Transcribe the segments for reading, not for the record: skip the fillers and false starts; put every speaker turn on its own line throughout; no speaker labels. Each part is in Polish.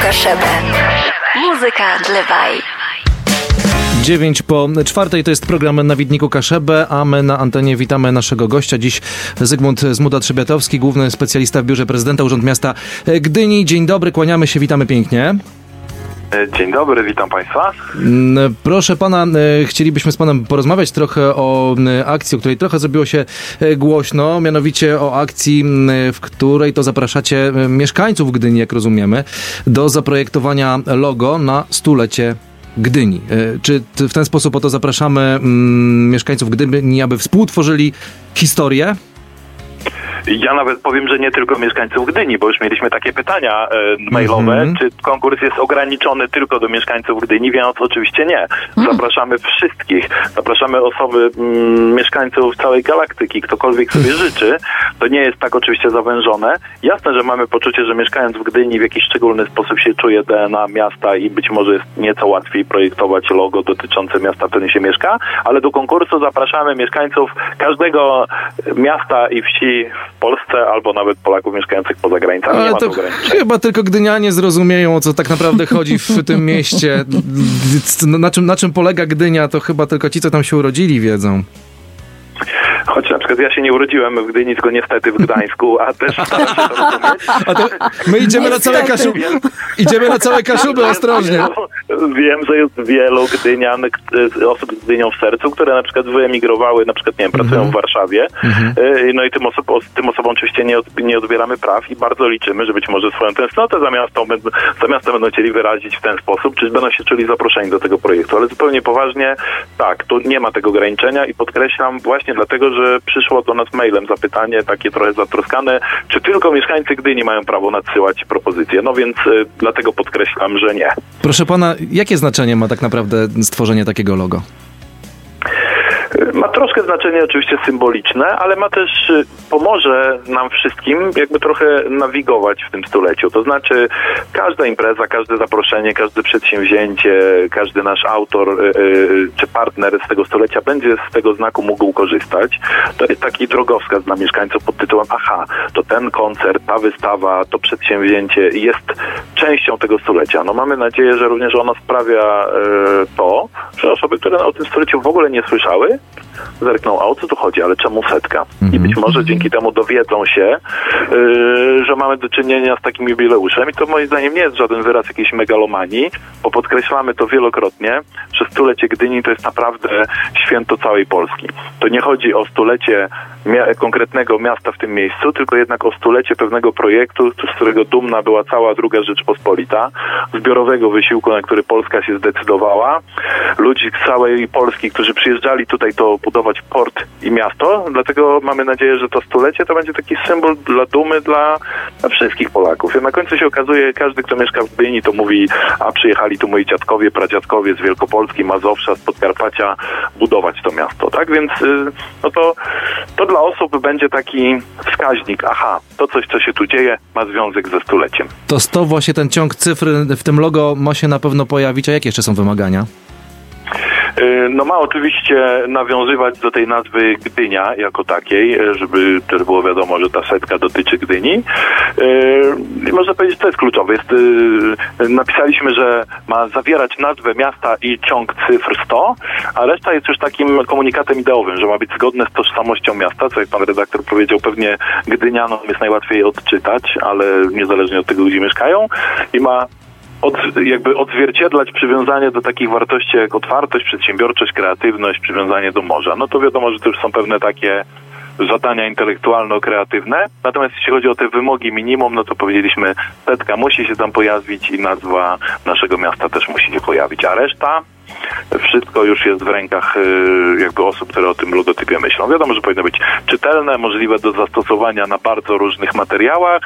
Kaszebę. Muzyka dla Waj.
3:09 to jest program Na Widniku Kaszebę, a my na antenie witamy naszego gościa. Dziś Zygmunt Zmuda-Trzebiatowski, główny specjalista w Biurze Prezydenta Urząd Miasta Gdyni. Dzień dobry, kłaniamy się, witamy pięknie.
Dzień dobry, witam Państwa.
Proszę Pana, chcielibyśmy z Panem porozmawiać trochę o akcji, o której trochę zrobiło się głośno, mianowicie o akcji, w której to zapraszacie mieszkańców Gdyni, jak rozumiemy, do zaprojektowania logo na 100-lecie Gdyni. Czy w ten sposób oto zapraszamy mieszkańców Gdyni, aby współtworzyli historię?
Ja nawet powiem, że nie tylko mieszkańców Gdyni, bo już mieliśmy takie pytania mailowe, czy konkurs jest ograniczony tylko do mieszkańców Gdyni, więc oczywiście nie. Zapraszamy wszystkich. Zapraszamy osoby, mieszkańców całej galaktyki, ktokolwiek sobie życzy. To nie jest tak oczywiście zawężone. Jasne, że mamy poczucie, że mieszkając w Gdyni w jakiś szczególny sposób się czuje DNA miasta i być może jest nieco łatwiej projektować logo dotyczące miasta, w którym się mieszka, ale do konkursu zapraszamy mieszkańców każdego miasta i wsi w Polsce, albo nawet Polaków mieszkających poza granicami.
Ale
nie ma
to chyba tylko Gdynianie zrozumieją, o co tak naprawdę chodzi w tym mieście. Na czym polega Gdynia, to chyba tylko ci, co tam się urodzili, wiedzą.
Choć na przykład ja się nie urodziłem w Gdyni, tylko niestety w Gdańsku, a też staram się to rozumieć.
A to my idziemy na całe Kaszuby. Idziemy na całe Kaszuby, ostrożnie.
Wiem, że jest wielu Gdynian, osób z Gdynią w sercu, które na przykład wyemigrowały, na przykład, nie wiem, pracują w Warszawie. No i tym osobom oczywiście nie odbieramy praw i bardzo liczymy, że być może swoją tęsknotę za miastem będą chcieli wyrazić w ten sposób, czy będą się czuli zaproszeni do tego projektu. Ale zupełnie poważnie, tak, tu nie ma tego ograniczenia i podkreślam właśnie dlatego, że przyszło do nas mailem zapytanie, takie trochę zatroskane, czy tylko mieszkańcy Gdyni mają prawo nadsyłać propozycje. No więc dlatego podkreślam, że nie.
Proszę pana, jakie znaczenie ma tak naprawdę stworzenie takiego logo?
Ma troszkę znaczenie oczywiście symboliczne, ale pomoże nam wszystkim jakby trochę nawigować w tym stuleciu. To znaczy każda impreza, każde zaproszenie, każde przedsięwzięcie, każdy nasz autor czy partner z tego stulecia będzie z tego znaku mógł korzystać. To jest taki drogowskaz dla mieszkańców pod tytułem to ten koncert, ta wystawa, to przedsięwzięcie jest częścią tego stulecia. No mamy nadzieję, że również ono sprawia to, że osoby, które o tym stuleciu w ogóle nie słyszały, zerkną, a o co tu chodzi, ale czemu 100? I być może dzięki temu dowiedzą się, że mamy do czynienia z takim jubileuszem i to moim zdaniem nie jest żaden wyraz jakiejś megalomanii, bo podkreślamy to wielokrotnie, że stulecie Gdyni to jest naprawdę święto całej Polski. To nie chodzi o stulecie konkretnego miasta w tym miejscu, tylko jednak o stulecie pewnego projektu, z którego dumna była cała II Rzeczpospolita, zbiorowego wysiłku, na który Polska się zdecydowała, ludzi z całej Polski, którzy przyjeżdżali tutaj to budować port i miasto, dlatego mamy nadzieję, że to stulecie to będzie taki symbol dla dumy dla wszystkich Polaków. I na końcu się okazuje, każdy, kto mieszka w Gdyni, to mówi, a przyjechali tu moi dziadkowie, pradziadkowie z Wielkopolski, Mazowsza, z Podkarpacia budować to miasto, tak? Więc no to dla osób będzie taki wskaźnik, to coś, co się tu dzieje, ma związek ze stuleciem.
To 100 właśnie ten ciąg cyfr w tym logo ma się na pewno pojawić, a jakie jeszcze są wymagania?
No ma oczywiście nawiązywać do tej nazwy Gdynia jako takiej, żeby też było wiadomo, że ta 100 dotyczy Gdyni. I można powiedzieć, że to jest kluczowe. Napisaliśmy, że ma zawierać nazwę miasta i ciąg cyfr 100, a reszta jest już takim komunikatem ideowym, że ma być zgodne z tożsamością miasta, co jak pan redaktor powiedział, pewnie Gdynianom jest najłatwiej odczytać, ale niezależnie od tego, gdzie mieszkają, i ma odzwierciedlać przywiązanie do takich wartości jak otwartość, przedsiębiorczość, kreatywność, przywiązanie do morza. No to wiadomo, że to już są pewne takie zadania intelektualno-kreatywne. Natomiast jeśli chodzi o te wymogi minimum, no to powiedzieliśmy, 100 musi się tam pojawić i nazwa naszego miasta też musi się pojawić. A reszta, wszystko już jest w rękach jakby osób, które o tym logotypie myślą. Wiadomo, że powinno być czytelne, możliwe do zastosowania na bardzo różnych materiałach,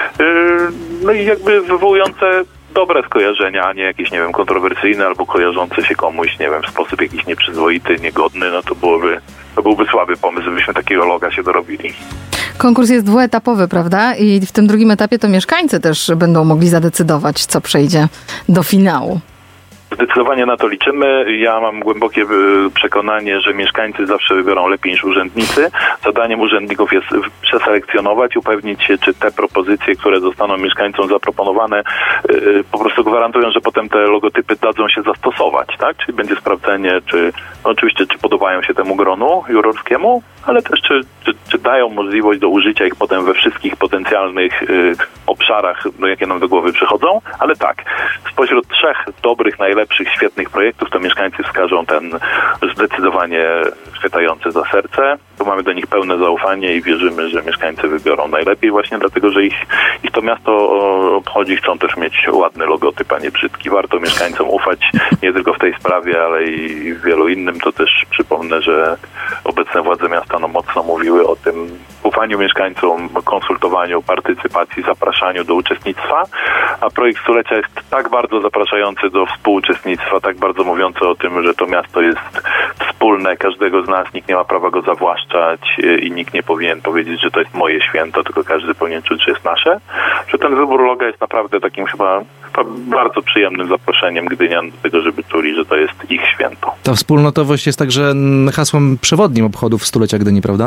no i jakby wywołujące dobre skojarzenia, a nie jakieś, nie wiem, kontrowersyjne albo kojarzące się komuś, nie wiem, w sposób jakiś nieprzyzwoity, niegodny, no to byłby słaby pomysł, żebyśmy takiego loga się dorobili.
Konkurs jest dwuetapowy, prawda? I w tym drugim etapie to mieszkańcy też będą mogli zadecydować, co przejdzie do finału.
Zdecydowanie na to liczymy. Ja mam głębokie przekonanie, że mieszkańcy zawsze wybiorą lepiej niż urzędnicy. Zadaniem urzędników jest przeselekcjonować, upewnić się, czy te propozycje, które zostaną mieszkańcom zaproponowane, po prostu gwarantują, że potem te logotypy dadzą się zastosować, tak? Czyli będzie sprawdzenie, oczywiście, czy podobają się temu gronu jurorskiemu, ale też czy dają możliwość do użycia ich potem we wszystkich potencjalnych obszarach, jakie nam do głowy przychodzą, ale tak, spośród 3 dobrych, najlepszych, świetnych projektów, to mieszkańcy wskażą ten zdecydowanie chwytający za serce. Tu mamy do nich pełne zaufanie i wierzymy, że mieszkańcy wybiorą najlepiej właśnie dlatego, że ich to miasto obchodzi, chcą też mieć ładny logotyp, a nie brzydki. Warto mieszkańcom ufać nie tylko w tej sprawie, ale i w wielu innym. To też przypomnę, że obecne władze miasta mocno mówiły o tym ufaniu mieszkańcom, konsultowaniu, partycypacji, zapraszaniu do uczestnictwa, a projekt stulecia jest tak bardzo zapraszający do współuczestnictwa, tak bardzo mówiący o tym, że to miasto jest wspólne każdego z nas, nikt nie ma prawa go zawłaszczać i nikt nie powinien powiedzieć, że to jest moje święto, tylko każdy powinien czuć, że jest nasze, że ten wybór loga jest naprawdę takim chyba bardzo przyjemnym zaproszeniem Gdynian do tego, żeby czuli, że to jest ich święto.
Ta wspólnotowość jest także hasłem przewodnim obchodów stulecia Gdyni, prawda?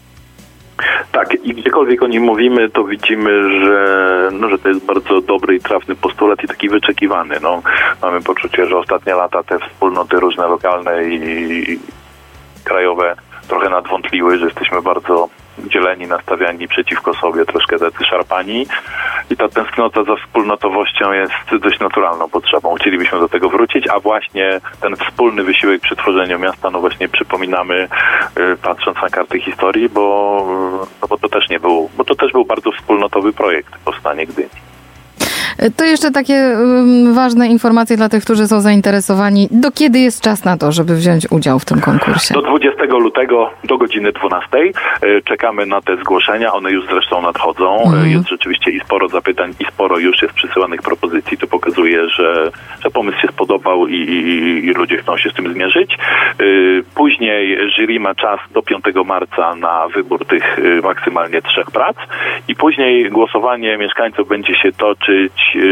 Tak, i gdziekolwiek o nim mówimy, to widzimy, że to jest bardzo dobry i trafny postulat i taki wyczekiwany. Mamy poczucie, że ostatnie lata te wspólnoty różne, lokalne i krajowe trochę nadwątliły, że jesteśmy bardzo dzieleni, nastawiani przeciwko sobie, troszkę tacy szarpani i ta tęsknota za wspólnotowością jest dość naturalną potrzebą. Chcielibyśmy do tego wrócić, a właśnie ten wspólny wysiłek przy tworzeniu miasta, właśnie przypominamy, patrząc na karty historii, bo to też był bardzo wspólnotowy projekt, powstanie Gdyni.
To jeszcze takie ważne informacje dla tych, którzy są zainteresowani. Do kiedy jest czas na to, żeby wziąć udział w tym konkursie?
Do 20 lutego do godziny 12. Czekamy na te zgłoszenia. One już zresztą nadchodzą. Jest rzeczywiście i sporo zapytań, i sporo już jest przysyłanych propozycji. To pokazuje, że pomysł się spodobał i ludzie chcą się z tym zmierzyć. Później jury ma czas do 5 marca na wybór tych maksymalnie 3 prac. I później głosowanie mieszkańców będzie się toczyć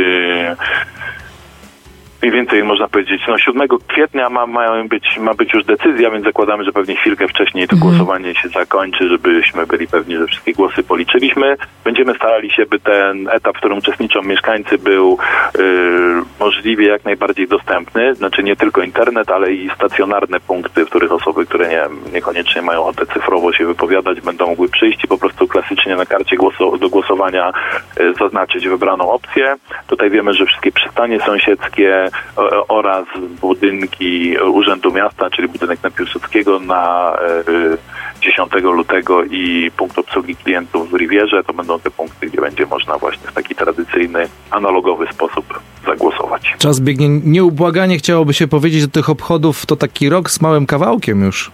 mniej więcej można powiedzieć, 7 kwietnia ma być już decyzja, więc zakładamy, że pewnie chwilkę wcześniej to głosowanie się zakończy, żebyśmy byli pewni, że wszystkie głosy policzyliśmy. Będziemy starali się, by ten etap, w którym uczestniczą mieszkańcy, był możliwie jak najbardziej dostępny. Znaczy nie tylko internet, ale i stacjonarne punkty, w których osoby, które niekoniecznie mają ochotę cyfrowo się wypowiadać, będą mogły przyjść i po prostu klasycznie na karcie do głosowania zaznaczyć wybraną opcję. Tutaj wiemy, że wszystkie przystanie sąsiedzkie oraz budynki Urzędu Miasta, czyli budynek na Piłsudskiego na 10 lutego i punkt obsługi klientów w Rivierze. To będą te punkty, gdzie będzie można właśnie w taki tradycyjny, analogowy sposób zagłosować.
Czas biegnie nieubłaganie, chciałoby się powiedzieć, do tych obchodów to taki rok z małym kawałkiem już.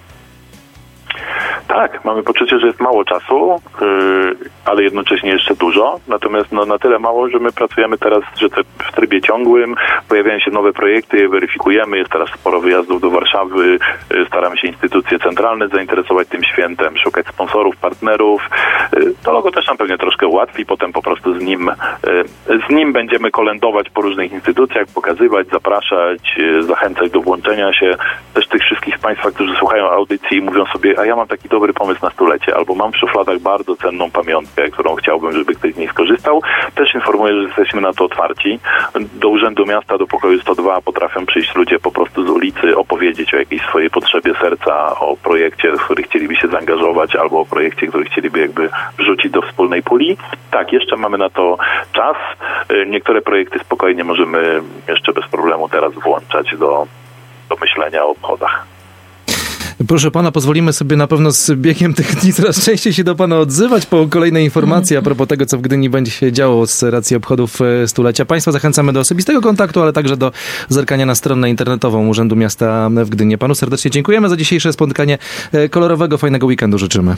Tak, mamy poczucie, że jest mało czasu, ale jednocześnie jeszcze dużo. Natomiast na tyle mało, że my pracujemy teraz w trybie ciągłym, pojawiają się nowe projekty, weryfikujemy, jest teraz sporo wyjazdów do Warszawy, staramy się instytucje centralne zainteresować tym świętem, szukać sponsorów, partnerów. To logo też nam pewnie troszkę ułatwi, potem po prostu z nim będziemy kolędować po różnych instytucjach, pokazywać, zapraszać, zachęcać do włączenia się. Też tych wszystkich z Państwa, którzy słuchają audycji i mówią sobie, a ja mam taki dobry pomysł na stulecie, albo mam w szufladach bardzo cenną pamiątkę, którą chciałbym, żeby ktoś z niej skorzystał. Też informuję, że jesteśmy na to otwarci. Do Urzędu Miasta, do pokoju 102 potrafią przyjść ludzie po prostu z ulicy, opowiedzieć o jakiejś swojej potrzebie serca, o projekcie, w który chcieliby się zaangażować, albo o projekcie, który chcieliby jakby wrzucić do wspólnej puli. Tak, jeszcze mamy na to czas. Niektóre projekty spokojnie możemy jeszcze bez problemu teraz włączać do myślenia o obchodach.
Proszę pana, pozwolimy sobie na pewno z biegiem tych dni coraz częściej się do pana odzywać po kolejne informacje a propos tego, co w Gdyni będzie się działo z racji obchodów stulecia. Państwa zachęcamy do osobistego kontaktu, ale także do zerkania na stronę internetową Urzędu Miasta w Gdyni. Panu serdecznie dziękujemy za dzisiejsze spotkanie. Kolorowego, fajnego weekendu życzymy.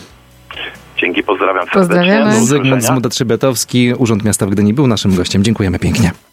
Dzięki, pozdrawiam serdecznie.
Pozdrawiamy.
Zygmunt Zmuda-Trzebiatowski, Urząd Miasta w Gdyni był naszym gościem. Dziękujemy pięknie.